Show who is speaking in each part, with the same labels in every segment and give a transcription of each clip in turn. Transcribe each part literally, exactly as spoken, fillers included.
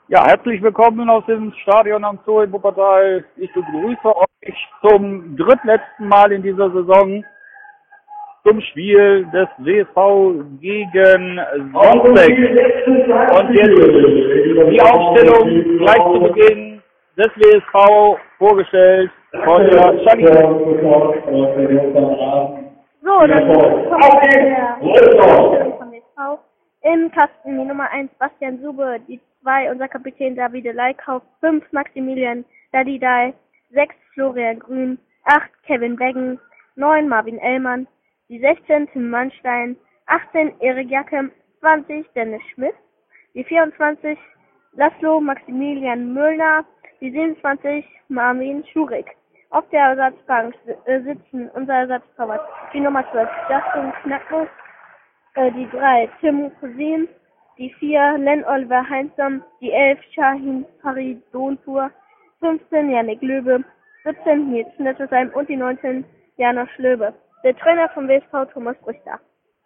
Speaker 1: Ja, herzlich willkommen aus dem Stadion am Zoo in Wuppertal. Ich begrüße euch zum drittletzten Mal in dieser Saison zum Spiel des W S V gegen Sonsbeck. Und jetzt die Aufstellung gleich zu Beginn des W S V vorgestellt von der Shani.
Speaker 2: So, dann kommt der Aufstellung vom W S V. Im Kasten die Nummer eins Bastian Sube, die zwei unser Kapitän Davide Leikauf, fünf Maximilian Dadidai, sechs Florian Grün, acht Kevin Beggen, neun Marvin Ellmann, die sechzehn Tim Mannstein, achtzehn Erik Jackem, zwanzig Dennis Schmidt, die vierundzwanzig Laszlo Maximilian Müllner, die siebenundzwanzig Marvin Schurig. Auf der Ersatzbank äh, sitzen unser Ersatztorwart, die Nummer zwölf Justin Knacknuss, äh, die drei Tim Cousin, die vier Len Oliver Heinzam, die elf Shahin Faridonpur, fünfzehn Yannick Löbe, siebzehn Nils Nettesheim und die neunzehn Janosch Löbe. Der Trainer vom W S V Thomas Richter.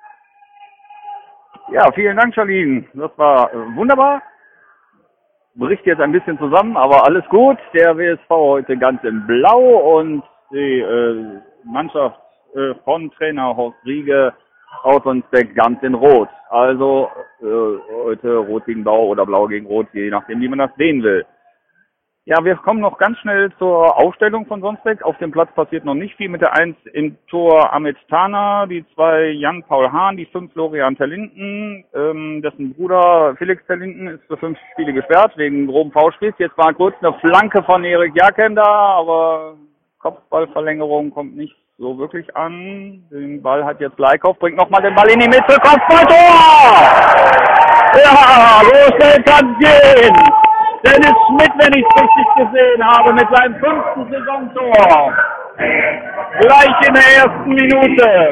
Speaker 1: Ja, vielen Dank, Charlene. Das war äh, wunderbar. Bricht jetzt ein bisschen zusammen, aber alles gut. Der W S V heute ganz in Blau und die äh, Mannschaft äh, von Trainer Horst Riege aus Sonsbeck ganz in Rot. Also äh, heute Rot gegen Blau oder Blau gegen Rot, je nachdem, wie man das sehen will. Ja, wir kommen noch ganz schnell zur Aufstellung von Sonsbeck. Auf dem Platz passiert noch nicht viel. Mit der eins im Tor Amit Tana, die zwei Jan-Paul Hahn, die fünf Florian Terlinden, ähm, dessen Bruder Felix Terlinden ist für fünf Spiele gesperrt wegen groben Foulspiels. Jetzt war kurz eine Flanke von Erik Jacken da, aber Kopfballverlängerung kommt nicht so wirklich an. Den Ball hat jetzt Leikauf, bringt nochmal den Ball in die Mitte, Kopfballtor! Ja, so schnell kann's gehen! Dennis Schmidt, wenn ich es richtig gesehen habe, mit seinem fünften Saisontor. Gleich in der ersten Minute.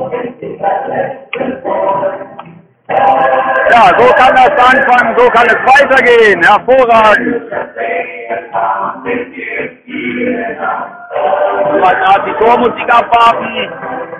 Speaker 1: Ja, so kann das anfangen, so kann es weitergehen. Hervorragend. Mal gerade die Tormusik abwarten.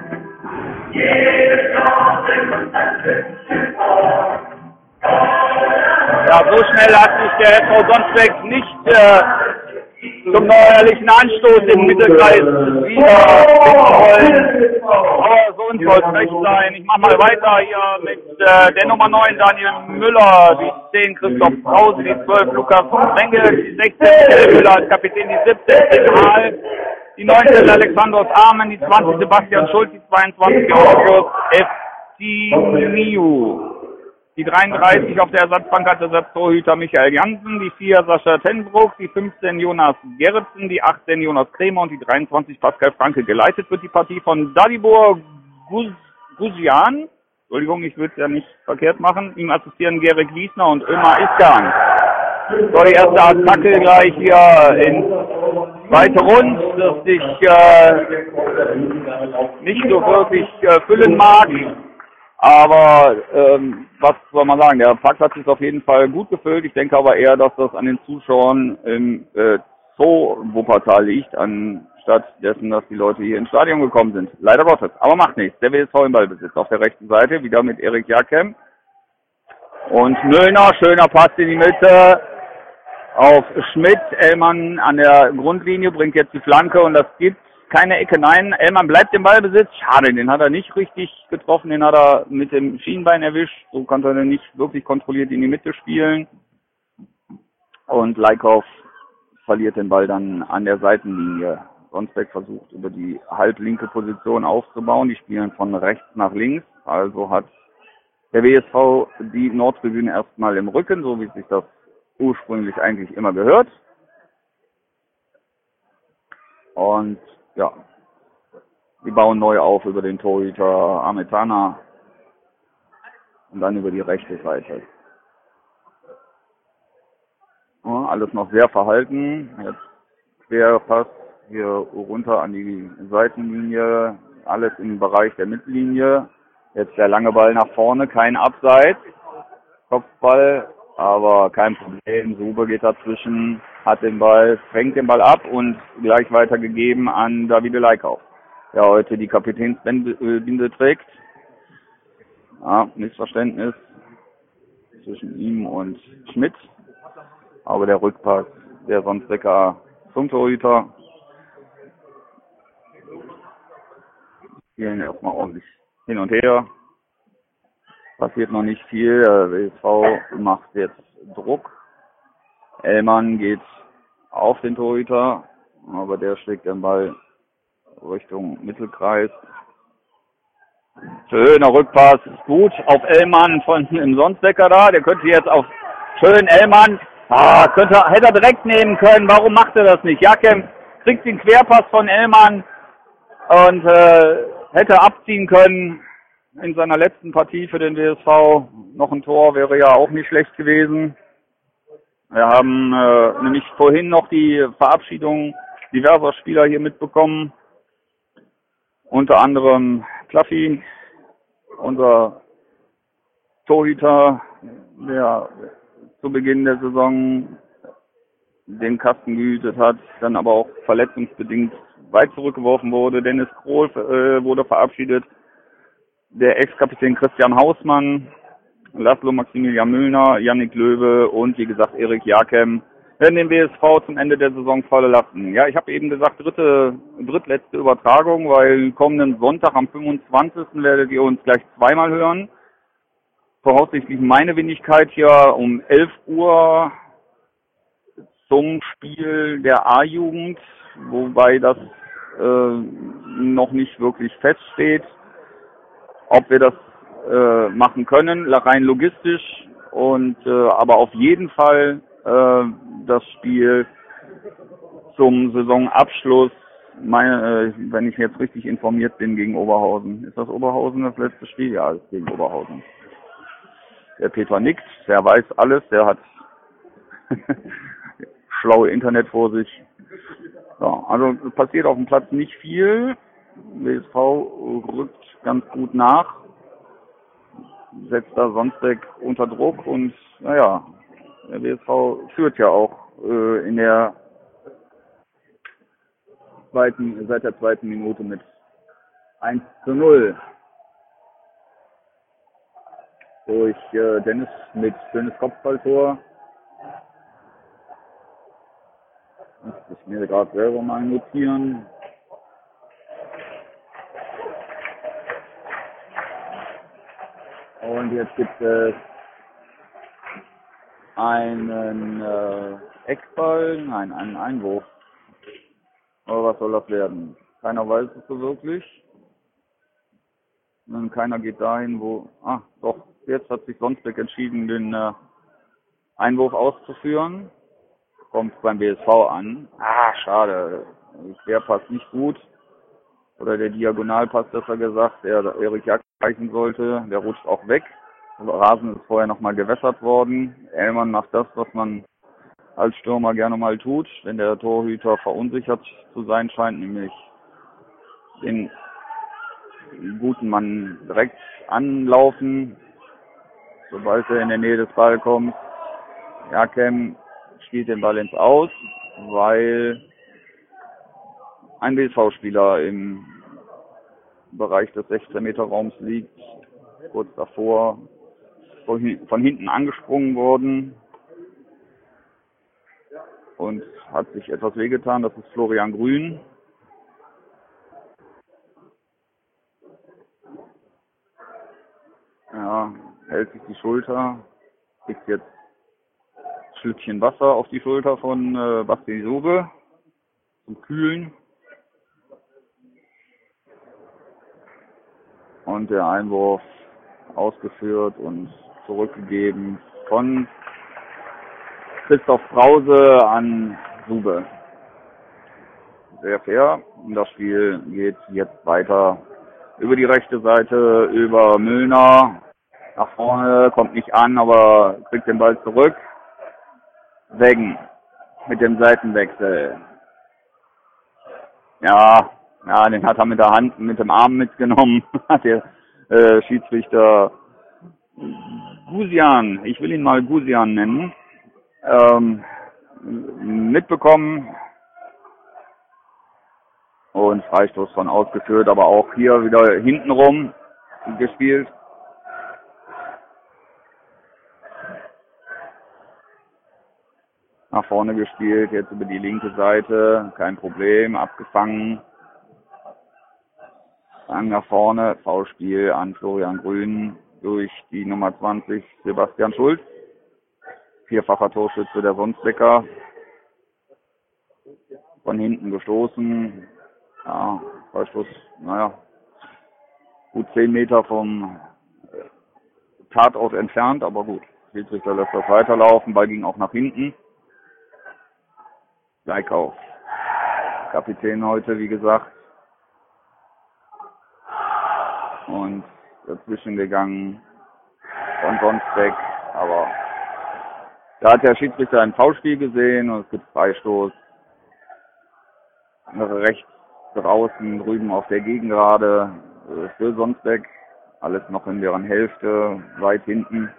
Speaker 1: Ja, so schnell hat sich der F V Sonsbeck nicht äh, zum neuerlichen Anstoß im Mittelkreis wieder finden wollen. Aber so soll es recht sein. Ich mache mal weiter hier mit äh, der Nummer neun Daniel Müller, die zehn Christoph Krause, die zwölf Lukas Mengel, die sechzehn Michael Müller als Kapitän, die siebzehn Tim Hall, die neunzehn Alexandros Armen, die zwanzig Sebastian Schulz, die zweiundzwanzig Georgios Eftimiou. Die dreiunddreißig auf der Ersatzbank hat Ersatztorhüter Michael Jansen, die vier Sascha Tenbruck, die fünfzehn Jonas Gerritsen, die achtzehn Jonas Krämer und die dreiundzwanzig Pascal Franke. Geleitet wird die Partie von Dalibor Guzian. Entschuldigung, ich würde es ja nicht verkehrt machen. Ihm assistieren Gerrit Wiesner und Ömer Iskan. So, die erste Attacke gleich hier in zweite Rund, das sich äh, nicht so wirklich äh, füllen mag. Aber ähm, was soll man sagen, der Pakt hat sich auf jeden Fall gut gefüllt. Ich denke aber eher, dass das an den Zuschauern im äh, Zoo Wuppertal liegt, anstatt dessen, dass die Leute hier ins Stadion gekommen sind. Leider Gottes. Aber macht nichts. Der W S V im Ballbesitz auf der rechten Seite, wieder mit Erik Jackem. Und Müllner, schöner Pass in die Mitte auf Schmidt. Ellmann an der Grundlinie bringt jetzt die Flanke und das gibt keine Ecke, nein. Ellmann bleibt im Ballbesitz. Schade, den hat er nicht richtig getroffen. Den hat er mit dem Schienbein erwischt. So konnte er nicht wirklich kontrolliert in die Mitte spielen. Und Leikauf verliert den Ball dann an der Seitenlinie. Sonsbeck versucht über die halblinke Position aufzubauen. Die spielen von rechts nach links. Also hat der W S V die Nordtribüne erstmal im Rücken, so wie sich das ursprünglich eigentlich immer gehört. Und ja, die bauen neu auf über den Torhüter Ametana und dann über die rechte Seite. Ja, alles noch sehr verhalten. Jetzt Querpass hier runter an die Seitenlinie, alles im Bereich der Mittellinie. Jetzt der lange Ball nach vorne, kein Abseits, Kopfball, aber kein Problem. Sube geht dazwischen, hat den Ball, fängt den Ball ab und gleich weitergegeben an Davide Leikauf, der heute die Kapitänsbinde trägt. Ja, Missverständnis zwischen ihm und Schmidt. Aber der Rückpass der Sonsbecker zum Torhüter. Spielen erstmal ordentlich hin und her. Passiert noch nicht viel. Der W S V macht jetzt Druck. Ellmann geht auf den Torhüter, aber der schlägt den Ball Richtung Mittelkreis. Schöner Rückpass, ist gut auf Ellmann von im Sonsbecker da. Der könnte jetzt auf schön Ellmann. Ah, könnte, hätte er direkt nehmen können. Warum macht er das nicht? Jakem kriegt den Querpass von Ellmann und äh, hätte abziehen können in seiner letzten Partie für den W S V. Noch ein Tor wäre ja auch nicht schlecht gewesen. Wir haben äh, nämlich vorhin noch die Verabschiedung diverser Spieler hier mitbekommen. Unter anderem Klaffi, unser Torhüter, der zu Beginn der Saison den Kasten gehütet hat, dann aber auch verletzungsbedingt weit zurückgeworfen wurde. Dennis Krohl äh, wurde verabschiedet, der Ex-Kapitän Christian Hausmann, Laszlo Maximilian Müllner, Yannick Löwe und wie gesagt Erik Jakem werden den W S V zum Ende der Saison verlassen. Ja, ich habe eben gesagt, dritte, drittletzte Übertragung, weil kommenden Sonntag am fünfundzwanzigsten werdet ihr uns gleich zweimal hören. Voraussichtlich meine Wenigkeit hier um elf Uhr zum Spiel der A-Jugend, wobei das äh, noch nicht wirklich feststeht, ob wir das äh, machen können, rein logistisch, und äh, aber auf jeden Fall äh, das Spiel zum Saisonabschluss, meine, äh, wenn ich jetzt richtig informiert bin, gegen Oberhausen. Ist das Oberhausen das letzte Spiel? Ja, ist gegen Oberhausen. Der Peter nickt, der weiß alles, der hat schlaue Internet vor sich. So, also passiert auf dem Platz nicht viel. W S V rückt ganz gut nach, setzt da Sonsbeck unter Druck und naja, der W S V führt ja auch äh, in der zweiten, seit der zweiten Minute mit eins zu null. Durch äh, Dennis mit schönes Kopfballtor. Das muss ich mir gerade selber mal notieren. Und jetzt gibt es einen äh, Eckball, nein, einen Einwurf. Aber was soll das werden? Keiner weiß es so wirklich. Und keiner geht dahin, wo... Ah, doch, jetzt hat sich Sonsbeck entschieden, den äh, Einwurf auszuführen. Kommt beim B S V an. Ah, schade. Der Querpass nicht gut. Oder der Diagonalpass, besser gesagt, der Erik Jack reichen sollte. Der rutscht auch weg. Der Rasen ist vorher nochmal gewässert worden. Ellmann macht das, was man als Stürmer gerne mal tut, wenn der Torhüter verunsichert zu sein scheint, nämlich den guten Mann direkt anlaufen, sobald er in der Nähe des Balls kommt. Jakem spielt den Ball ins Aus, weil ein W S V-Spieler im Bereich des sechzehn Meter Raums liegt, kurz davor von hinten angesprungen worden und hat sich etwas wehgetan. Das ist Florian Grün. Ja, hält sich die Schulter, kriegt jetzt ein Schlückchen Wasser auf die Schulter von äh, Basti Sube zum Kühlen. Und der Einwurf ausgeführt und zurückgegeben von Christoph Brause an Sube. Sehr fair. Und das Spiel geht jetzt weiter über die rechte Seite, über Müllner. Nach vorne, kommt nicht an, aber kriegt den Ball zurück. Weggen mit dem Seitenwechsel. Ja, ja, den hat er mit der Hand, mit dem Arm mitgenommen. Hat der äh, Schiedsrichter Gusian, ich will ihn mal Gusian nennen, ähm, mitbekommen und Freistoß von ausgeführt, aber auch hier wieder hintenrum gespielt. nach vorne gespielt, jetzt über die linke Seite, kein Problem, abgefangen. Dann nach vorne, Foulspiel an Florian Grün durch die Nummer zwanzig, Sebastian Schulz. Vierfacher Torschütze der Sonsbecker. Von hinten gestoßen. Ja, Freistoß, naja, gut zehn Meter vom Tatort entfernt, aber gut. Schiedsrichter lässt das weiterlaufen, Ball ging auch nach hinten. Leikauf. Kapitän heute, wie gesagt. Und dazwischen gegangen von Sonsbeck, aber da hat der Schiedsrichter ein Foulspiel gesehen und es gibt Freistoß. Rechts draußen, drüben auf der Gegengrade für Sonsbeck. Alles noch in deren Hälfte, weit hinten.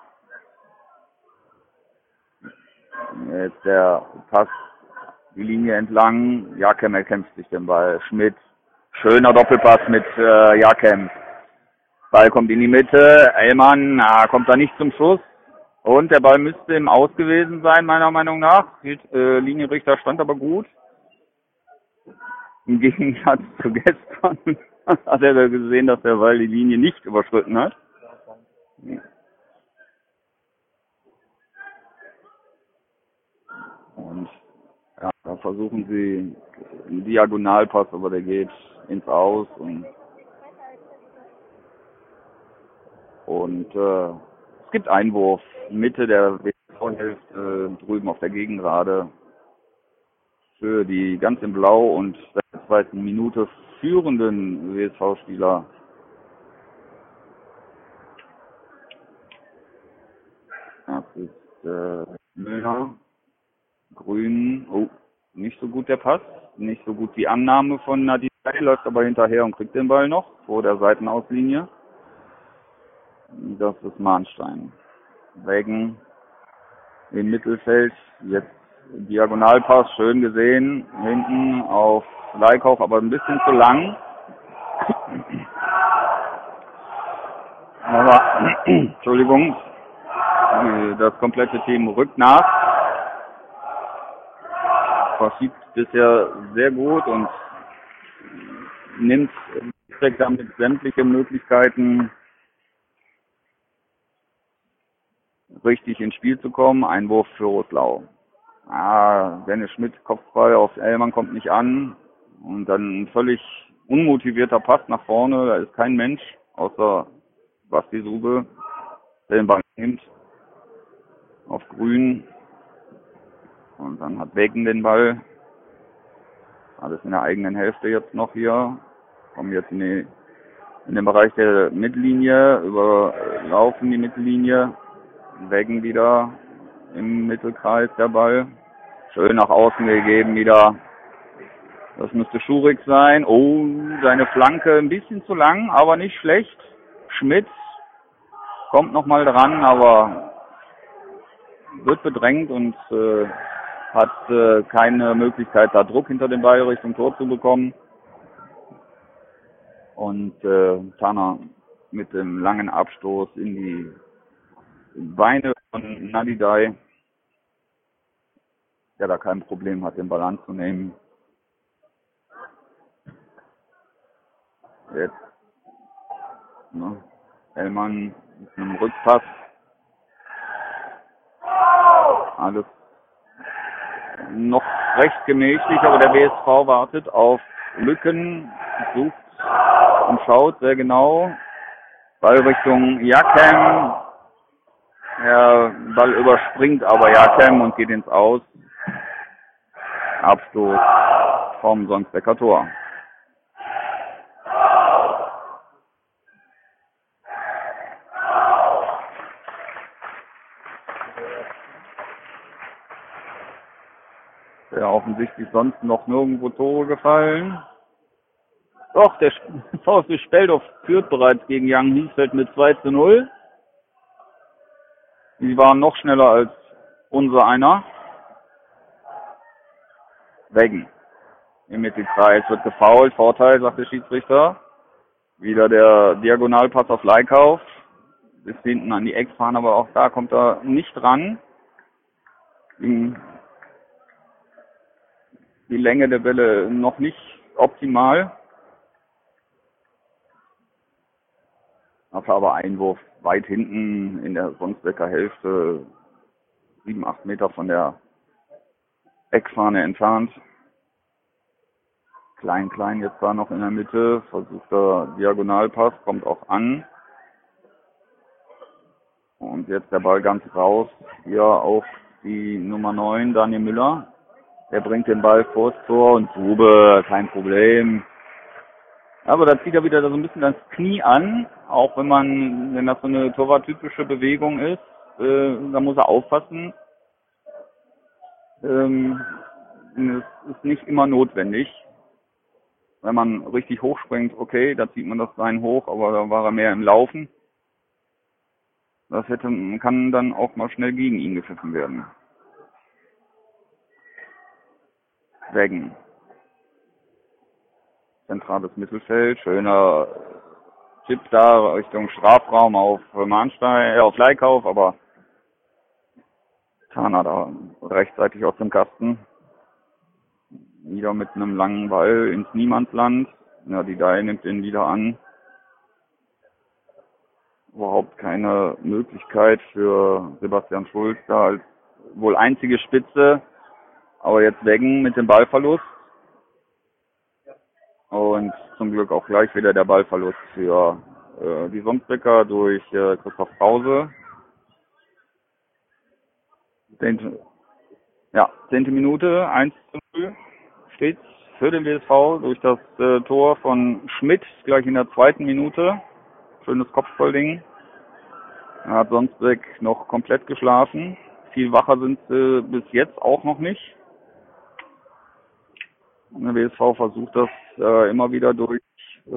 Speaker 1: Jetzt der Pass die Linie entlang. Jakem erkämpft sich den Ball. Schmidt. Schöner Doppelpass mit äh, Jakem. Ball kommt in die Mitte. Ellmann ah, kommt da nicht zum Schuss. Und der Ball müsste im Aus gewesen sein, meiner Meinung nach. Die äh, Linienrichter stand aber gut. Im Gegensatz zu gestern hat er gesehen, dass der Ball die Linie nicht überschritten hat. Und ja, da versuchen sie einen Diagonalpass, aber der geht ins Aus. Und, und äh, es gibt Einwurf, Mitte der W S V-Hälfte, drüben auf der Gegengrade. Für die ganz in Blau und seit der zweiten Minute führenden W S V-Spieler. Das ist äh, Müller. Grün. Oh, nicht so gut der Pass. Nicht so gut die Annahme von Nadine. Läuft aber hinterher und kriegt den Ball noch vor der Seitenauslinie. Das ist Mahnstein. Wegen im Mittelfeld. Jetzt Diagonalpass, schön gesehen. Hinten auf Leikauf, aber ein bisschen zu lang. Aber, Entschuldigung, das komplette Team rückt nach. Verschiebt bisher sehr gut und nimmt damit sämtliche Möglichkeiten, richtig ins Spiel zu kommen. Einwurf für Rotlau. Ah, Dennis Schmidt, Kopfball auf Ellmann, kommt nicht an. Und dann ein völlig unmotivierter Pass nach vorne. Da ist kein Mensch, außer Basti Sube, der den Ball nimmt. Auf Grün. Und dann hat Bacon den Ball. Alles in der eigenen Hälfte jetzt noch hier. Kommen jetzt in, die, in den Bereich der Mittellinie, überlaufen die Mittellinie. Bacon wieder im Mittelkreis der Ball. Schön nach außen gegeben wieder. Das müsste Schurig sein. Oh, seine Flanke ein bisschen zu lang, aber nicht schlecht. Schmidt kommt nochmal dran, aber wird bedrängt und äh, hat äh, keine Möglichkeit, da Druck hinter dem Ball Richtung Tor zu bekommen. Und äh, Tanner mit dem langen Abstoß in die Beine von Nadidai, der da kein Problem hat, den Ball anzunehmen. Jetzt ne, Ellmann mit einem Rückpass. Alles noch recht gemächlich, aber der W S V wartet auf Lücken, sucht und schaut sehr genau. Ball Richtung Jakem. Der Ball überspringt aber Jakem und geht ins Aus. Abstoß vom Sonsbecker Tor. Ja, offensichtlich sonst noch nirgendwo Tore gefallen. Doch, der VfB Speldorf führt bereits gegen Young Hiesfeld mit zwei zu null. Die waren noch schneller als unser einer. Wegen. Im Mittelkreis wird gefoult. Vorteil, sagt der Schiedsrichter. Wieder der Diagonalpass auf Leikauf. Bis hinten an die Eckfahne, aber auch da kommt er nicht ran. Ging die Länge der Bälle noch nicht optimal. Dafür aber Einwurf weit hinten in der Sonsbecker Hälfte, sieben, acht Meter von der Eckfahne entfernt. Klein, klein jetzt da noch in der Mitte, versucht der Diagonalpass, kommt auch an. Und jetzt der Ball ganz raus, hier auf die Nummer neun, Daniel Müller. Der bringt den Ball vors Tor und Zube, kein Problem. Aber da zieht er wieder so ein bisschen das Knie an, auch wenn man, wenn das so eine torwarttypische Bewegung ist, äh, da muss er aufpassen. Ähm, es ist nicht immer notwendig. Wenn man richtig hochspringt, okay, da zieht man das Bein hoch, aber da war er mehr im Laufen. Das hätte, kann dann auch mal schnell gegen ihn gepfiffen werden. Weggen. Zentrales Mittelfeld, schöner Chip da Richtung Strafraum auf Mahnstein, äh, auf Leikauf, aber Tana da rechtzeitig aus dem Kasten. Wieder mit einem langen Ball ins Niemandsland. Ja, die Dai nimmt den wieder an. Überhaupt keine Möglichkeit für Sebastian Schulz da als wohl einzige Spitze. Aber jetzt Weggen mit dem Ballverlust. Und zum Glück auch gleich wieder der Ballverlust für äh, die Sonsbecker durch äh, Christoph Krause. Zehnte, ja, zehnte Minute, eins zu null steht für den W S V durch das äh, Tor von Schmidt gleich in der zweiten Minute. Schönes Kopfballding. Er hat Sonsbeck noch komplett geschlafen. Viel wacher sind sie bis jetzt auch noch nicht. Der W S V versucht das äh, immer wieder durch äh,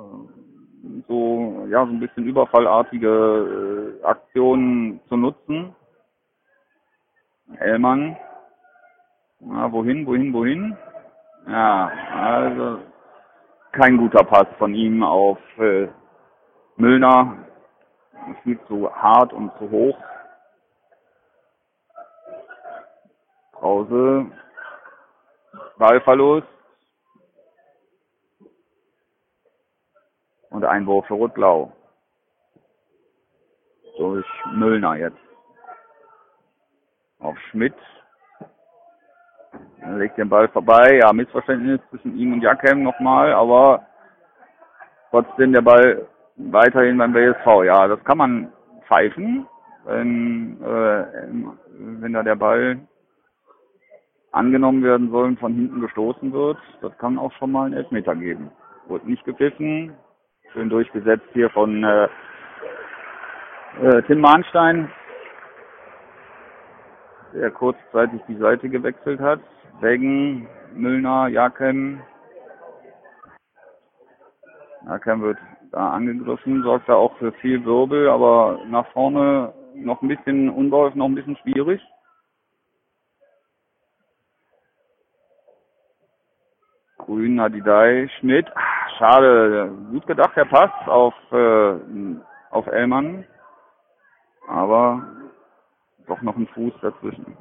Speaker 1: so ja so ein bisschen überfallartige äh, Aktionen zu nutzen. Ellmann, ja, wohin, wohin, wohin? Ja, also kein guter Pass von ihm auf äh, Müllner. Viel zu hart und zu hoch. Krause. Ballverlust. Und Einwurf für Rot-Blau. Durch Müllner jetzt. Auf Schmidt. Er legt den Ball vorbei. Ja, Missverständnis zwischen ihm und Jakem nochmal, aber trotzdem der Ball weiterhin beim W S V. Ja, das kann man pfeifen, wenn, äh, wenn da der Ball angenommen werden soll und von hinten gestoßen wird. Das kann auch schon mal einen Elfmeter geben. Wurde nicht gepfiffen. Schön durchgesetzt hier von äh, äh, Tim Mahnstein, der kurzzeitig die Seite gewechselt hat. Weggen, Müllner, Jakem. Jakem wird da angegriffen, sorgt da auch für viel Wirbel, aber nach vorne noch ein bisschen unbeholfen, noch ein bisschen schwierig. Grün, Hadidai, Schmidt. Ach, schade, gut gedacht, der Pass auf, äh, auf Ellmann. Aber doch noch ein Fuß dazwischen.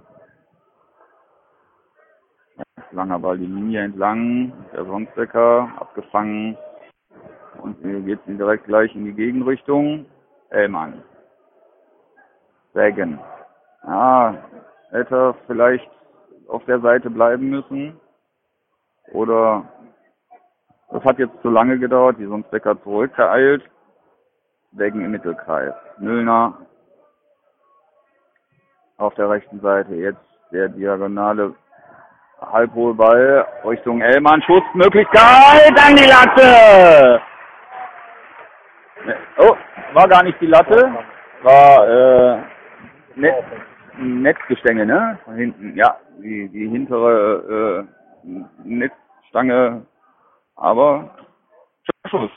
Speaker 1: Langer Ball die Linie entlang, der Sonsbecker abgefangen. Und hier geht es direkt gleich in die Gegenrichtung. Ellmann. Weggen. Ja, hätte vielleicht auf der Seite bleiben müssen. Oder das hat jetzt zu lange gedauert, die Sonsbecker zurückgeeilt. Weggen im Mittelkreis. Müllner auf der rechten Seite. Jetzt der diagonale halbhohe Ball Richtung Ellmann. Schussmöglichkeit an die Latte! Oh, war gar nicht die Latte. War äh, Net, Netzgestänge, ne? Von hinten, ja. Die, die hintere äh, Netzstange. Aber Schuss.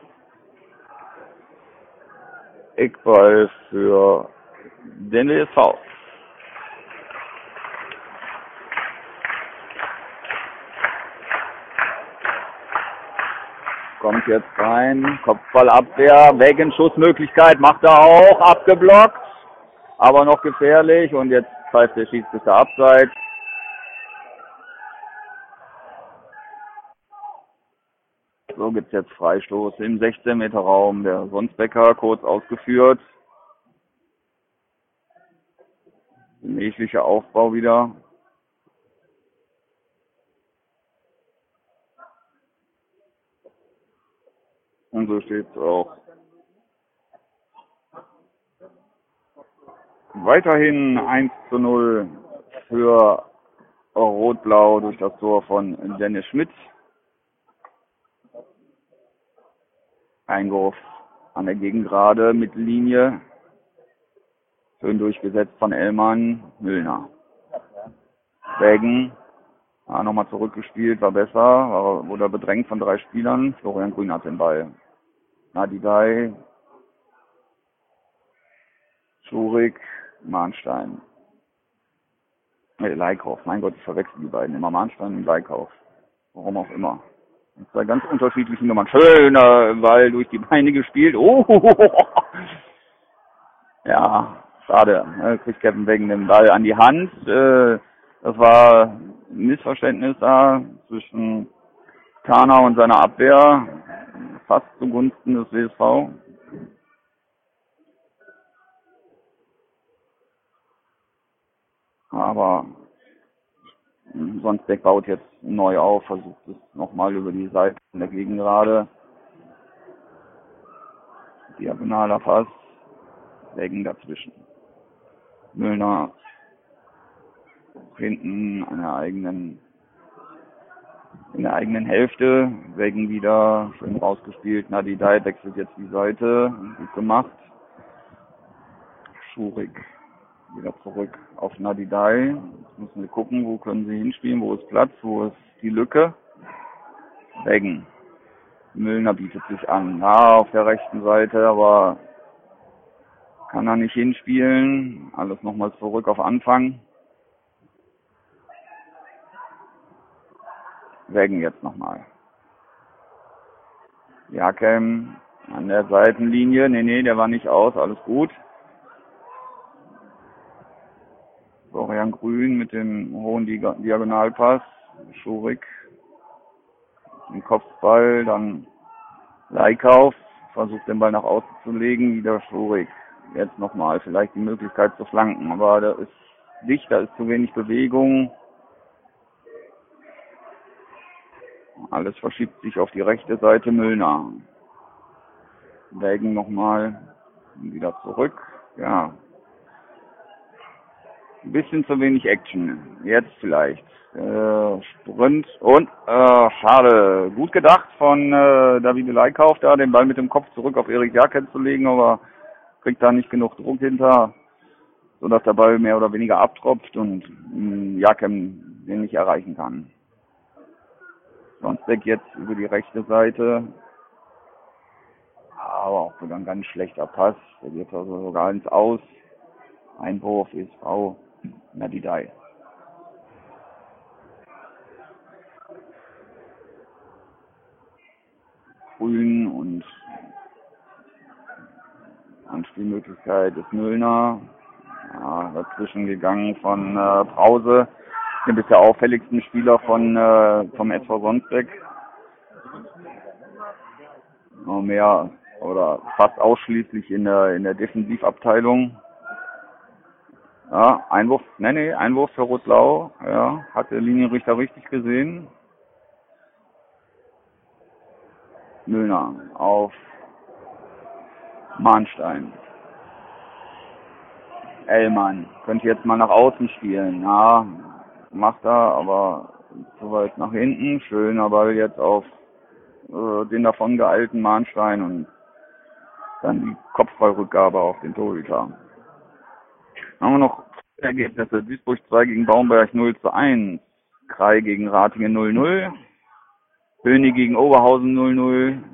Speaker 1: Eckball für den W S V. Kommt jetzt rein, Kopfballabwehr, Weggen Schussmöglichkeit, macht er auch, abgeblockt, aber noch gefährlich und jetzt pfeift der Schiedsrichter abseits. So gibt's jetzt Freistoß im sechzehn Meter Raum. Der Sonsbecker kurz ausgeführt. Gemächlicher Aufbau wieder. Und so steht's auch. Weiterhin eins zu null für Rot-Blau durch das Tor von Dennis Schmidt. Einwurf an der Gegengrade, Mittellinie. Schön durchgesetzt von Ellmann, Müllner. Wägen, ah, nochmal zurückgespielt, war besser, war, wurde bedrängt von drei Spielern. Florian Grün hat den Ball. Nadidai, Schurig, Mahnstein. Nee, Leikauf, mein Gott, ich verwechsel die beiden immer. Mahnstein und Leikauf. Warum auch immer. Und zwei ganz unterschiedliche Nummern. Schöner Ball durch die Beine gespielt. Oh, ja, schade. Ne? Kriegt Kevin Wegen den Ball an die Hand. Äh, das war ein Missverständnis da zwischen Kana und seiner Abwehr. Fast zugunsten des W S V. Aber Sonsbeck baut jetzt neu auf, versucht es nochmal über die Seite in der Gegengrade. Diagonaler Pass, Wegen dazwischen. Müllner hinten an der eigenen, in der eigenen Hälfte. Wegen wieder schön rausgespielt. Nadidai wechselt jetzt die Seite, gut gemacht. Schurig wieder zurück auf Nadidai. Jetzt müssen wir gucken, wo können sie hinspielen, wo ist Platz, wo ist die Lücke. Wegen. Müllner bietet sich an. Ja, auf der rechten Seite, aber kann er nicht hinspielen. Alles nochmal zurück auf Anfang. Wegen jetzt nochmal. Jakem an der Seitenlinie. Nee, nee, der war nicht aus. Alles gut. Florian Grün mit dem hohen Diagonalpass. Schurig. Im Kopfball. Dann Leikauf. Versucht den Ball nach außen zu legen. Wieder Schurig. Jetzt nochmal. Vielleicht die Möglichkeit zu flanken. Aber da ist dicht. Da ist zu wenig Bewegung. Alles verschiebt sich auf die rechte Seite. Müllner. Wägen nochmal. Wieder zurück. Ja. Ein bisschen zu wenig Action. Jetzt vielleicht. Äh, Sprint und äh, schade. Gut gedacht von äh, Davide Leikauf da, den Ball mit dem Kopf zurück auf Erik Jakem zu legen, aber kriegt da nicht genug Druck hinter, sodass der Ball mehr oder weniger abtropft und mh, Jakem den nicht erreichen kann. Sonsbeck jetzt über die rechte Seite. Aber auch wieder ein ganz schlechter Pass. Der geht also sogar ins Aus. Einwurf ist Frau Nadidai. Grün und Anspielmöglichkeit ist Müllner. Ja, dazwischen gegangen von äh, Brause, dem bisher auffälligsten Spieler von äh, vom S V Sonsbeck. Noch mehr oder fast ausschließlich in der in der Defensivabteilung. Ja, Einwurf, nee, nee, Einwurf für Rot-Blau, ja, hat der Linienrichter richtig gesehen. Müllner auf Mahnstein. Ellmann könnte jetzt mal nach außen spielen, ja, macht er, aber zu weit nach hinten. Schöner Ball jetzt auf äh, den davon geeilten Mahnstein und dann die Kopfballrückgabe auf den Torhüter. Dann haben wir noch Ergebnisse. Duisburg zwei gegen Baumberg null zu eins. Krei gegen Ratingen null null. Höni gegen Oberhausen null null.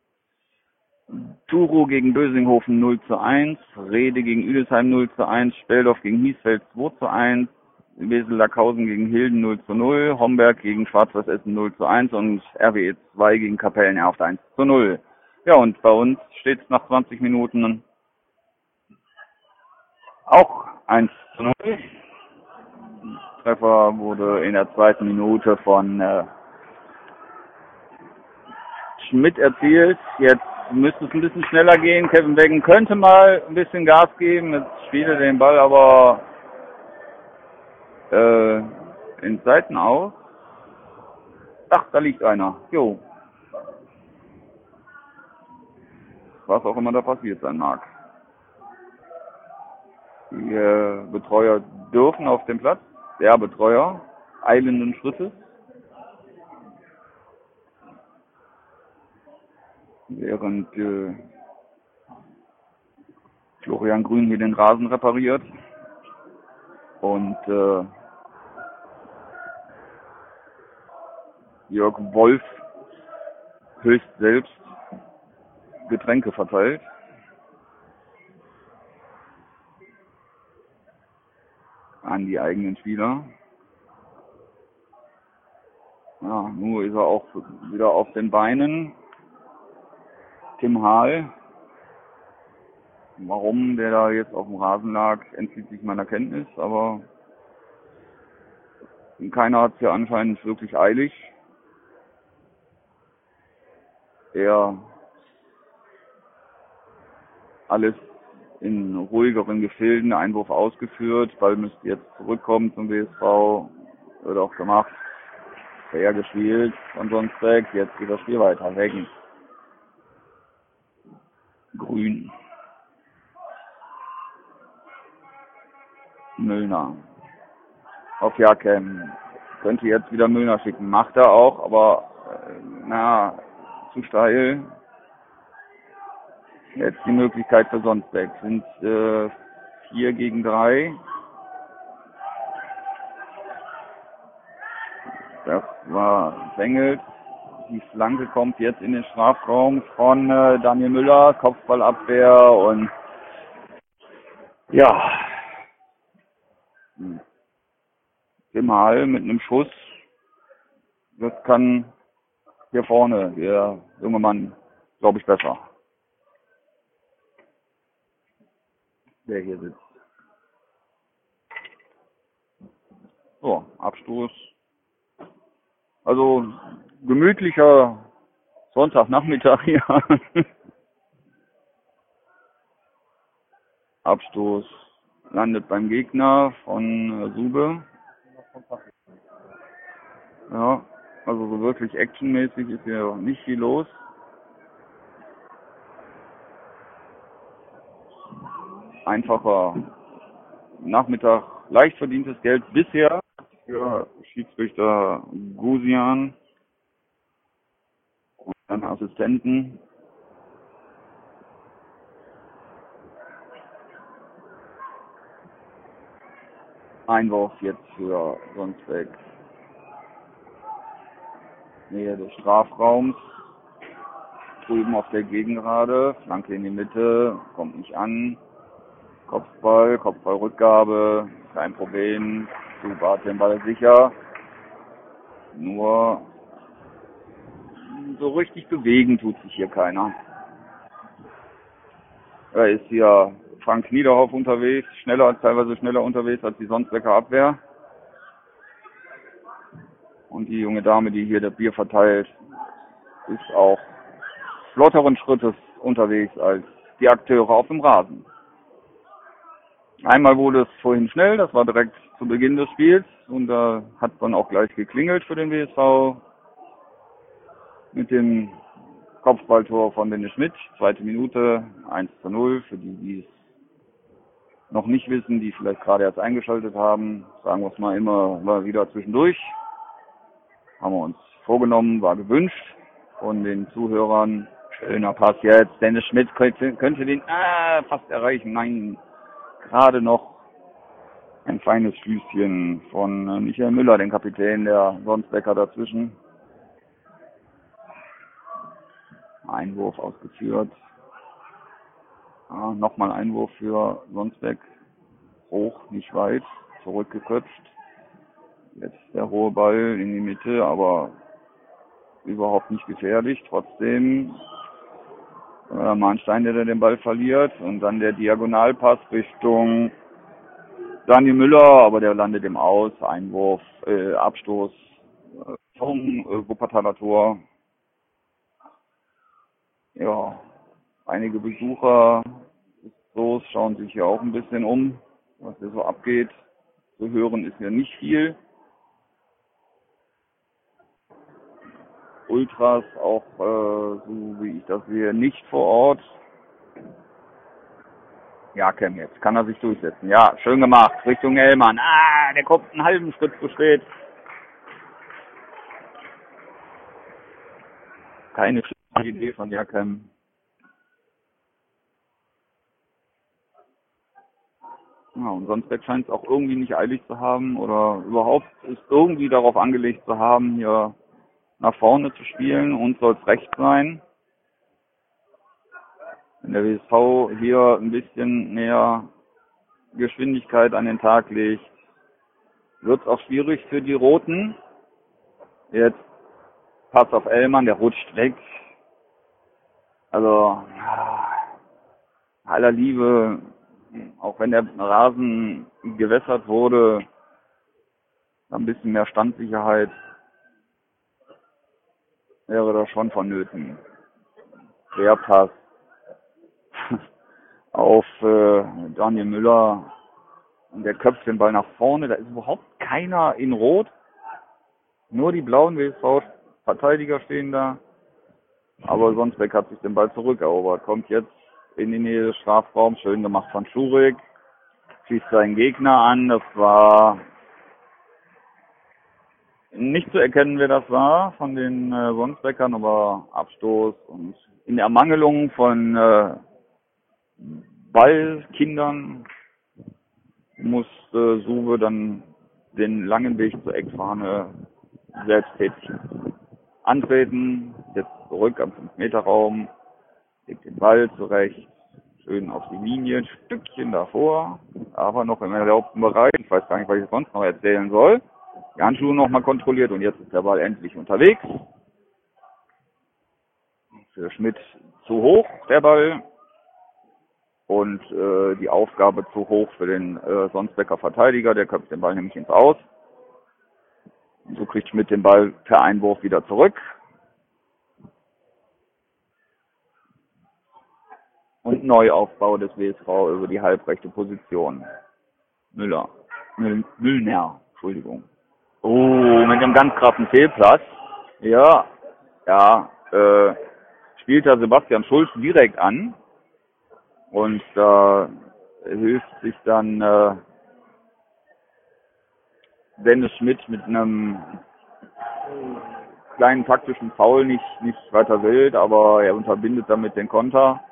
Speaker 1: Turo gegen Bösinghofen null zu eins. Rede gegen Üdesheim null zu eins. Speldorf gegen Hiesfeld zwei zu eins. Wesel-Lackhausen gegen Hilden null zu null. Homberg gegen Schwarz-Weiß-Essen null zu eins. Und R W E zwei gegen Kapellen-Erft eins zu null. Ja, und bei uns steht es nach zwanzig Minuten auch eins zu null. Treffer wurde in der zweiten Minute von äh, Schmidt erzielt. Jetzt müsste es ein bisschen schneller gehen. Kevin Weggen könnte mal ein bisschen Gas geben. Jetzt spielt er den Ball aber äh, in Seiten aus. Ach, da liegt einer. Jo. Was auch immer da passiert sein mag. Die äh, Betreuer dürfen auf dem Platz. Der Betreuer eilenden Schrittes. Während äh, Florian Grün hier den Rasen repariert. Und äh, Jörg Wolf höchst selbst Getränke verteilt. An die eigenen Spieler. Ja, nur ist er auch wieder auf den Beinen. Tim Hahl. Warum der da jetzt auf dem Rasen lag, entzieht sich meiner Kenntnis, aber keiner hat es ja anscheinend wirklich eilig. Er alles in ruhigeren Gefilden, Einwurf ausgeführt, Ball müsste jetzt zurückkommen zum W S V, wird auch gemacht, fair gespielt von Sonsbeck, jetzt geht das Spiel weiter, Weggen. Grün. Müllner. Auf Jakem. Könnte jetzt wieder Müllner schicken, macht er auch, aber äh, na, zu steil. Jetzt die Möglichkeit für Sonsbeck. Sind äh, vier gegen drei. Das war Bengels. Die Flanke kommt jetzt in den Strafraum von äh, Daniel Müller. Kopfballabwehr und ja. Tim Hahl mit einem Schuss. Das kann hier vorne der junge Mann, glaube ich, besser. Der hier sitzt. So, Abstoß. Also gemütlicher Sonntagnachmittag hier. Abstoß landet beim Gegner von Sube. Ja, also so wirklich actionmäßig ist hier nicht viel los. Einfacher Nachmittag, leicht verdientes Geld bisher für Schiedsrichter Gusian und seine Assistenten. Einwurf jetzt für Sonsbeck. Nähe des Strafraums. Drüben auf der Gegengerade. Flanke in die Mitte. Kommt nicht an. Kopfball, Kopfballrückgabe. Kein Problem. Super hat den Ball sicher. Nur so richtig bewegen tut sich hier keiner. Da ist hier Frank Niederhoff unterwegs, schneller, teilweise schneller unterwegs als die Sonsbecker Abwehr. Und die junge Dame, die hier das Bier verteilt, ist auch flotteren Schrittes unterwegs als die Akteure auf dem Rasen. Einmal wurde es vorhin schnell, das war direkt zu Beginn des Spiels und da hat dann auch gleich geklingelt für den W S V mit dem Kopfballtor von Dennis Schmidt, zweite Minute, eins zu null, für die, die es noch nicht wissen, die vielleicht gerade erst eingeschaltet haben, sagen wir es mal immer mal wieder zwischendurch. Haben wir uns vorgenommen, war gewünscht von den Zuhörern. Schöner Pass jetzt, Dennis Schmidt könnte, könnte den ah, fast erreichen, nein, gerade noch ein feines Füßchen von Michael Müller, den Kapitän der Sonsbecker dazwischen. Einwurf ausgeführt. Ja, nochmal Einwurf für Sonsbeck. Hoch, nicht weit. Zurückgeköpft. Jetzt der hohe Ball in die Mitte, aber überhaupt nicht gefährlich. Trotzdem äh, Mahnstein, der den Ball verliert. Und dann der Diagonalpass Richtung Daniel Müller, aber der landet im Aus. Einwurf, äh, Abstoß äh, vom äh, Wuppertaler Tor. ja, einige Besucher so schauen sich hier auch ein bisschen um, was hier so abgeht. Zu hören ist hier nicht viel. Ultras auch, äh, so wie ich das sehe, nicht vor Ort. Ja, Cam, jetzt kann er sich durchsetzen. Ja, schön gemacht. Richtung Ellmann. Ah, der kommt einen halben Schritt zu spät. Keine schlechte Idee von Jakem. Ja, und sonst scheint es auch irgendwie nicht eilig zu haben oder überhaupt ist irgendwie darauf angelegt zu haben, hier nach vorne zu spielen. Und soll es recht sein. Wenn der W S V hier ein bisschen mehr Geschwindigkeit an den Tag legt, wird es auch schwierig für die Roten. Jetzt Pass auf Ellmann, der rutscht weg. Also, aller Liebe, auch wenn der Rasen gewässert wurde, ein bisschen mehr Standsicherheit wäre da schon vonnöten. Querpass auf äh, Daniel Müller und der köpft den Ball nach vorne. Da ist überhaupt keiner in Rot. Nur die blauen W S V-Verteidiger stehen da. Aber Sonsbeck hat sich den Ball zurückerobert. Kommt jetzt in die Nähe des Strafraums. Schön gemacht von Schurig. Schießt seinen Gegner an. Das war nicht zu erkennen, wer das war von den äh, Sonsbeckern, aber Abstoß. Und in der Ermangelung von äh, Ballkindern muss äh, Suwe dann den langen Weg zur Eckfahne selbsttätig antreten. Jetzt zurück am fünf Meter Raum. Legt den Ball zurecht. Schön auf die Linie. Ein Stückchen davor. Aber noch im erlaubten Bereich. Ich weiß gar nicht, was ich sonst noch erzählen soll. Die Handschuhe nochmal kontrolliert und jetzt ist der Ball endlich unterwegs. Für Schmidt zu hoch, der Ball. Und äh, die Aufgabe zu hoch für den äh, Sonsbecker Verteidiger. Der köpft den Ball nämlich ins Aus. Und so kriegt Schmidt den Ball per Einwurf wieder zurück. Und Neuaufbau des W S V über die halbrechte Position. Müller. Müll, Müllner, Entschuldigung. Oh, mit einem ganz krassen Fehlplatz. Ja, ja, äh, spielt da Sebastian Schulz direkt an. Und da äh, hilft sich dann äh, Dennis Schmidt mit einem kleinen taktischen Foul, nicht, nicht weiter wild, aber er unterbindet damit den Konter.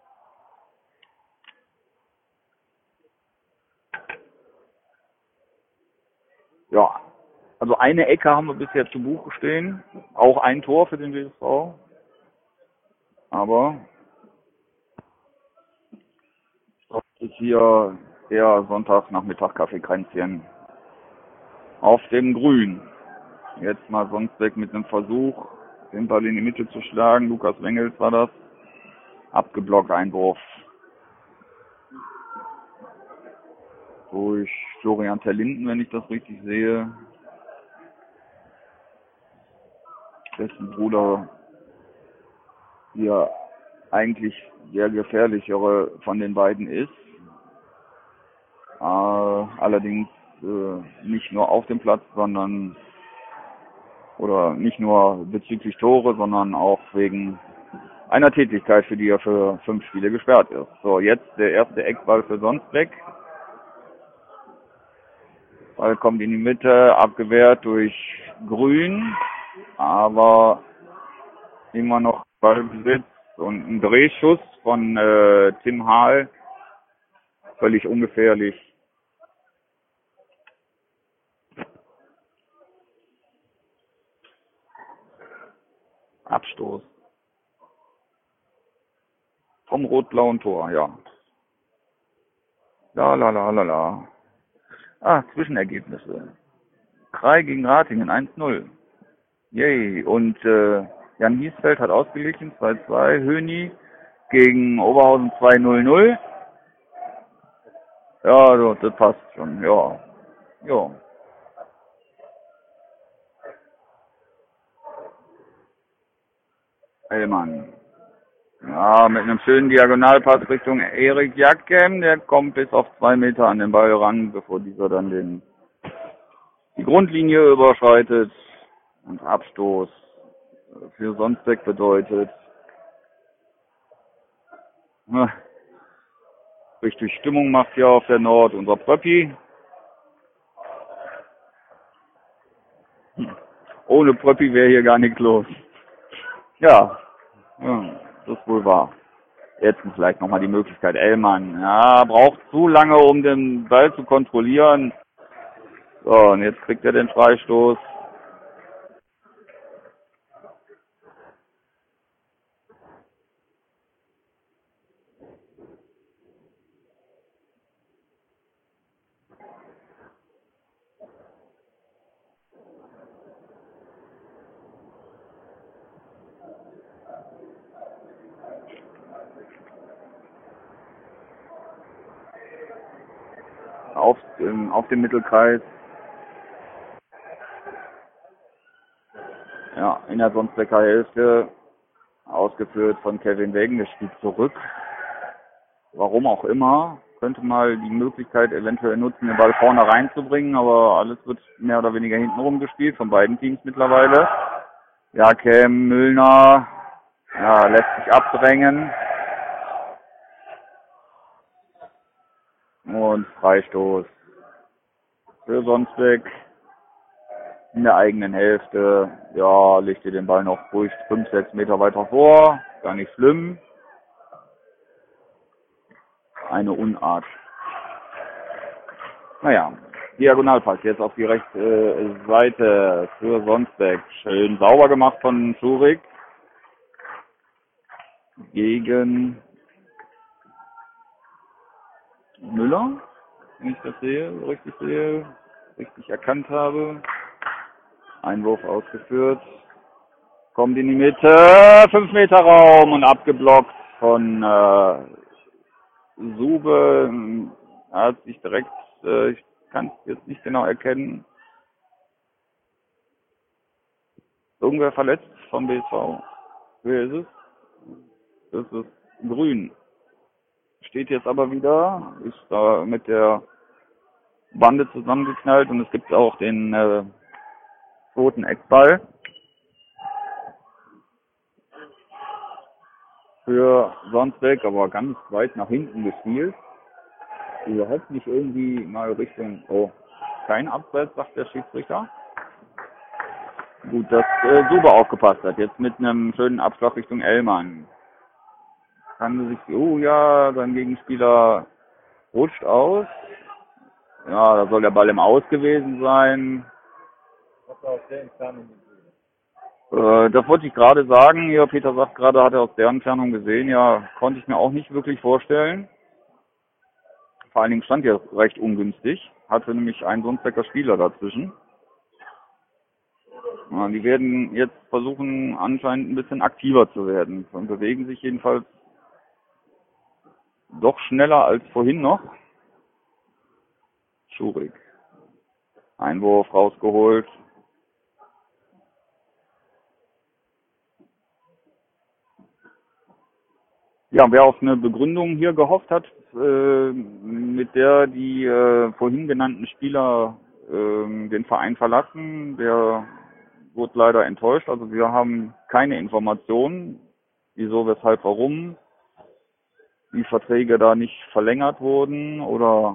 Speaker 1: Ja, also eine Ecke haben wir bisher zu Buche stehen. Auch ein Tor für den W S V. Aber das ist hier eher Sonntagnachmittag Kaffeekränzchen auf dem Grün. Jetzt mal sonst weg mit einem Versuch, den Ball in die Mitte zu schlagen. Lukas Wengels war das. Abgeblockt, Einwurf durch Florian Terlinden, wenn ich das richtig sehe. Dessen Bruder hier eigentlich der gefährlichere von den beiden ist. Äh, allerdings äh, nicht nur auf dem Platz, sondern oder nicht nur bezüglich Tore, sondern auch wegen einer Tätigkeit, für die er für fünf Spiele gesperrt ist. So, jetzt der erste Eckball für Sonsbeck. Ball kommt in die Mitte, abgewehrt durch Grün, aber immer noch Ballbesitz und ein Drehschuss von äh, Tim Hahl, völlig ungefährlich. Abstoß. Vom rot-blauen Tor, ja. La la la la la. Ah, Zwischenergebnisse. Krei gegen Ratingen eins null. Yay. Und äh, Jan Hiesfeld hat ausgeglichen, zwei zwei. Höni gegen Oberhausen zwei null null. Ja, so, das passt schon, ja. Ja. Ellmann. Ja, mit einem schönen Diagonalpass Richtung Erik Jakem. Der kommt bis auf zwei Meter an den Ball ran, bevor dieser dann den, die Grundlinie überschreitet. Und Abstoß für Sonsbeck bedeutet. Na, richtig Stimmung macht hier auf der Nord unser Pröppi. Hm. Ohne Pröppi wäre hier gar nichts los. Ja, ja, das ist wohl wahr. Jetzt vielleicht nochmal die Möglichkeit. Ellmann, ja, braucht zu lange, um den Ball zu kontrollieren. So, und jetzt kriegt er den Freistoß. Auf, ähm, auf dem Mittelkreis. Ja, in der Sonsbecker Hälfte. Ausgeführt von Kevin Wegen. Der spielt zurück. Warum auch immer. Könnte mal die Möglichkeit eventuell nutzen, den Ball vorne reinzubringen. Aber alles wird mehr oder weniger hintenrum gespielt. Von beiden Teams mittlerweile. Jakem, Müllner. Ja, lässt sich abdrängen. Und Freistoß für Sonsbeck in der eigenen Hälfte. Ja, legt ihr den Ball noch ruhig fünf, sechs Meter weiter vor. Gar nicht schlimm. Eine Unart. Naja, Diagonalpass jetzt auf die rechte Seite für Sonsbeck. Schön sauber gemacht von Schurig. Gegen Müller, wenn ich das sehe, so richtig sehe, richtig erkannt habe. Einwurf ausgeführt. Kommt in die Mitte, fünf Meter Raum und abgeblockt von äh, Sube. Er hat sich direkt, äh, ich kann es jetzt nicht genau erkennen, irgendwer verletzt vom B S V. Wer ist es? Das ist Grün. Steht jetzt aber wieder, ist da mit der Bande zusammengeknallt und es gibt auch den äh, roten Eckball für Sonsbeck, aber ganz weit nach hinten gespielt. Überhaupt nicht irgendwie mal Richtung, oh, kein Abseits, sagt der Schiedsrichter. Gut, dass äh, Suber aufgepasst hat, jetzt mit einem schönen Abschlag Richtung Ellmann. Kann sich, oh ja, sein Gegenspieler rutscht aus. Ja, da soll der Ball im Aus gewesen sein. Äh, das wollte ich gerade sagen. Ja, Peter sagt gerade, hat er aus der Entfernung gesehen. Ja, konnte ich mir auch nicht wirklich vorstellen. Vor allen Dingen stand er recht ungünstig. Hatte nämlich einen Sonsbecker Spieler dazwischen. Ja, die werden jetzt versuchen, anscheinend ein bisschen aktiver zu werden. Und bewegen sich jedenfalls doch schneller als vorhin noch. Schurig. Einwurf rausgeholt. Ja, wer auf eine Begründung hier gehofft hat, äh, mit der die äh, vorhin genannten Spieler äh, den Verein verlassen, der wurde leider enttäuscht. Also wir haben keine Informationen, wieso, weshalb, warum die Verträge da nicht verlängert wurden oder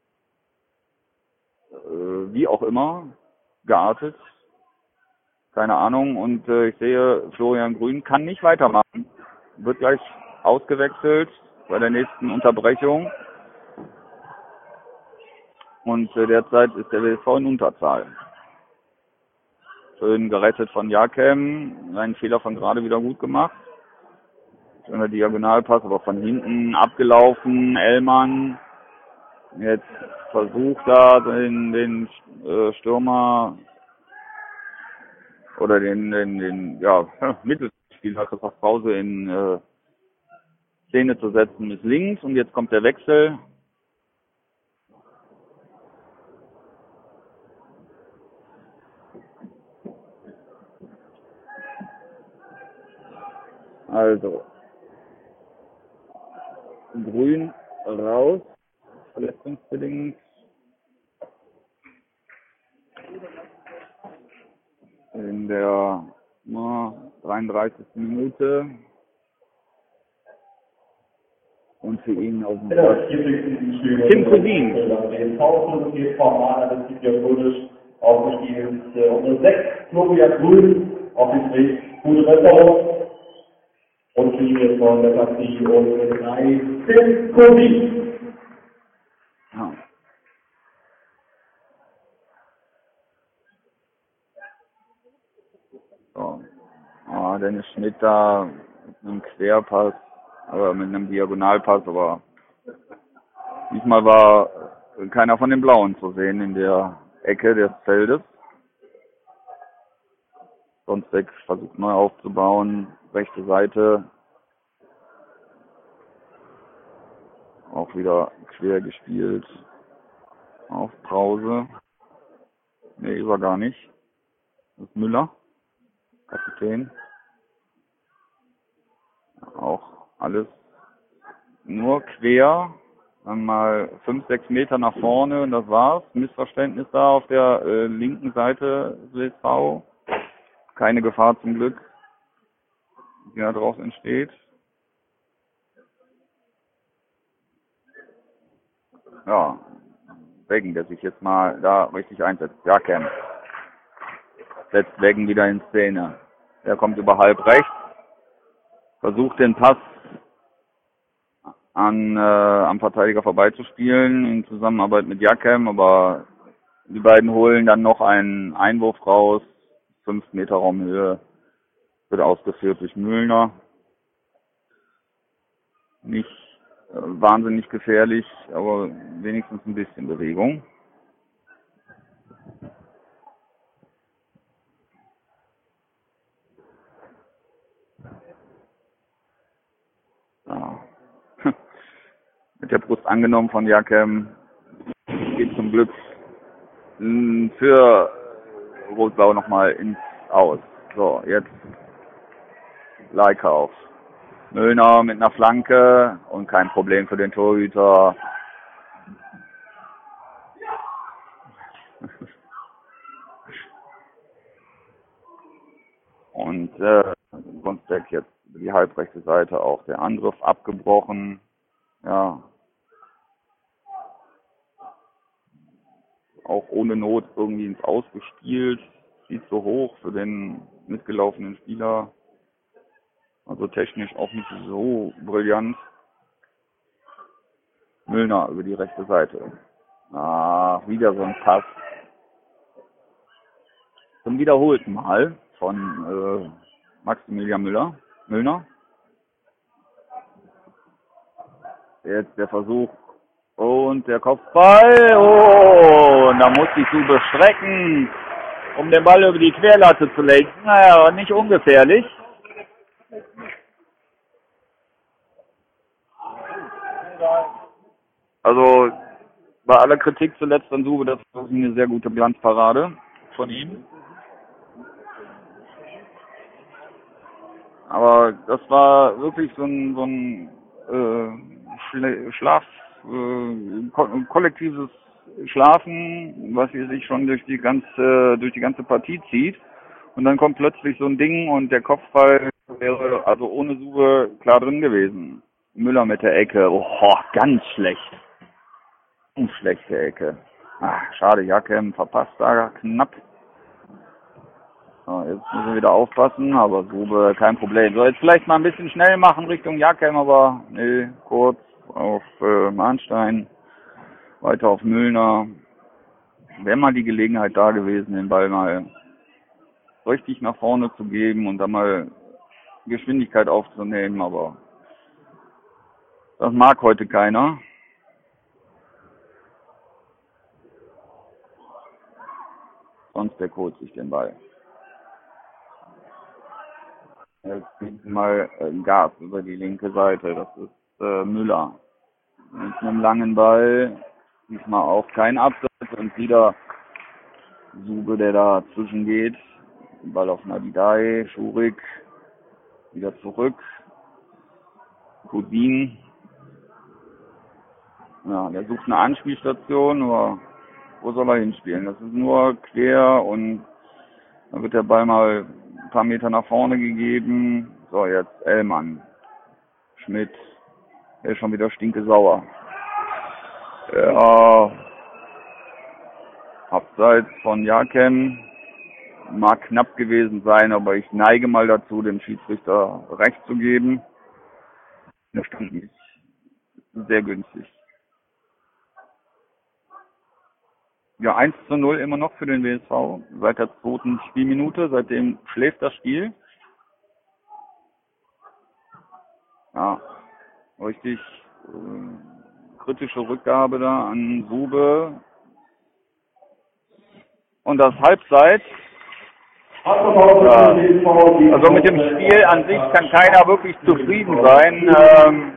Speaker 1: äh, wie auch immer geartet. Keine Ahnung. Und äh, ich sehe, Florian Grün kann nicht weitermachen. Wird gleich ausgewechselt bei der nächsten Unterbrechung. Und äh, derzeit ist der W S V in Unterzahl. Schön gerettet von Jakem. Seinen Fehler von gerade wieder gut gemacht. Schöner Diagonalpass, aber von hinten abgelaufen. Ellmann. Jetzt versucht er den, den äh, Stürmer oder den, den, den ja, Mittelspieler Christoph Krause in äh, Szene zu setzen, ist links und jetzt kommt der Wechsel. Also, Grün raus, verletzungsbedingt. In der na, dreiunddreißigsten Minute. Und für ihn auf dem Platz Tim Cousin.
Speaker 3: Den Pausen geht formal, das ist diabolisch aufgestiegen. Unser sechs, Florian Grün, auf dem Weg, gute Besserung. Und für ihn jetzt noch der Partie und mit drei, Tim Cousin.
Speaker 1: Ja. So. Ah, Dennis Schmidt da mit einem Querpass, aber mit einem Diagonalpass, aber diesmal war keiner von den Blauen zu sehen in der Ecke des Feldes. Sonsbeck versucht neu aufzubauen, rechte Seite. Auch wieder quer gespielt. Auf Pause. Nee, ist er gar nicht. Das ist Müller, Kapitän. Auch alles nur quer. Dann mal fünf, sechs Meter nach vorne und das war's. Missverständnis da auf der äh, linken Seite des W S V. Keine Gefahr zum Glück, die da draus entsteht. Ja, Weggen, der sich jetzt mal da richtig einsetzt. Ja, Ken. Setzt Weggen wieder in Szene. Der kommt über halb rechts. Versucht den Pass an äh, am Verteidiger vorbeizuspielen in Zusammenarbeit mit Jakem, aber die beiden holen dann noch einen Einwurf raus, fünf Meter Raumhöhe, wird ausgeführt durch Mühlner. Nicht äh, wahnsinnig gefährlich, aber wenigstens ein bisschen Bewegung. Ja. Mit der Brust angenommen von Jakem. Geht zum Glück für Rot-Blau nochmal ins Aus. So, jetzt Leikauf. Müllner mit einer Flanke und kein Problem für den Torhüter. Und äh, Gonsteck jetzt die halbrechte Seite auch der Angriff abgebrochen. Ja. Auch ohne Not irgendwie ins Aus gespielt. Sieht so hoch für den mitgelaufenen Spieler. Also technisch auch nicht so brillant. Müllner über die rechte Seite. Ah, wieder so ein Pass. Zum wiederholten Mal von äh, Maximilian Müller. Müllner. Jetzt der Versuch. Und der Kopfball. Oh, und da muss sich Sube strecken, um den Ball über die Querlatte zu lenken. Naja, nicht ungefährlich. Also bei aller Kritik zuletzt an Sube, das ist eine sehr gute Glanzparade von ihm. Aber das war wirklich so ein, so ein äh, Schla- Schlaf, äh, ko kollektives Schlafen, was hier sich schon durch die ganze durch die ganze Partie zieht. Und dann kommt plötzlich so ein Ding und der Kopfball wäre also ohne Sube klar drin gewesen. Müller mit der Ecke, oh, ganz schlecht. Ganz schlechte Ecke. Ach, schade, Jakem verpasst da knapp. So, jetzt müssen wir wieder aufpassen, aber Sube, kein Problem. So, jetzt vielleicht mal ein bisschen schnell machen Richtung Jakem, aber nee, kurz auf äh, Mahnstein, weiter auf Müllner. Wäre mal die Gelegenheit da gewesen, den Ball mal richtig nach vorne zu geben und dann mal Geschwindigkeit aufzunehmen, aber das mag heute keiner. Sonst der holt sich den Ball. Jetzt gibt mal äh, Gas über die linke Seite. Das ist äh, Müller. Mit einem langen Ball. Diesmal auch kein Absatz und wieder Sube, der dazwischen geht. Ball auf Nadidai, Schurik. Wieder zurück. Cousin. Ja, der sucht eine Anspielstation, aber wo soll er hinspielen? Das ist nur quer und dann wird der Ball mal ein paar Meter nach vorne gegeben. So, jetzt Ellmann. Schmidt. Der ist schon wieder stinkesauer. Ja. Abseits von Jaken. Mag knapp gewesen sein, aber ich neige mal dazu, dem Schiedsrichter recht zu geben. Das stimmt nicht. Sehr günstig. Ja, eins zu null immer noch für den W S V seit der zweiten Spielminute. Seitdem schläft das Spiel. Ja, richtig äh, kritische Rückgabe da an Sube. Und das Halbzeit. Ja, also mit dem Spiel an sich kann keiner wirklich zufrieden sein. Ähm,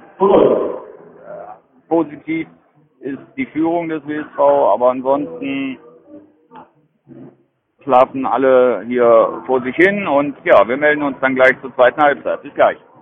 Speaker 1: positiv ist die Führung des W S V, aber ansonsten schlafen alle hier vor sich hin und ja, wir melden uns dann gleich zur zweiten Halbzeit. Bis gleich.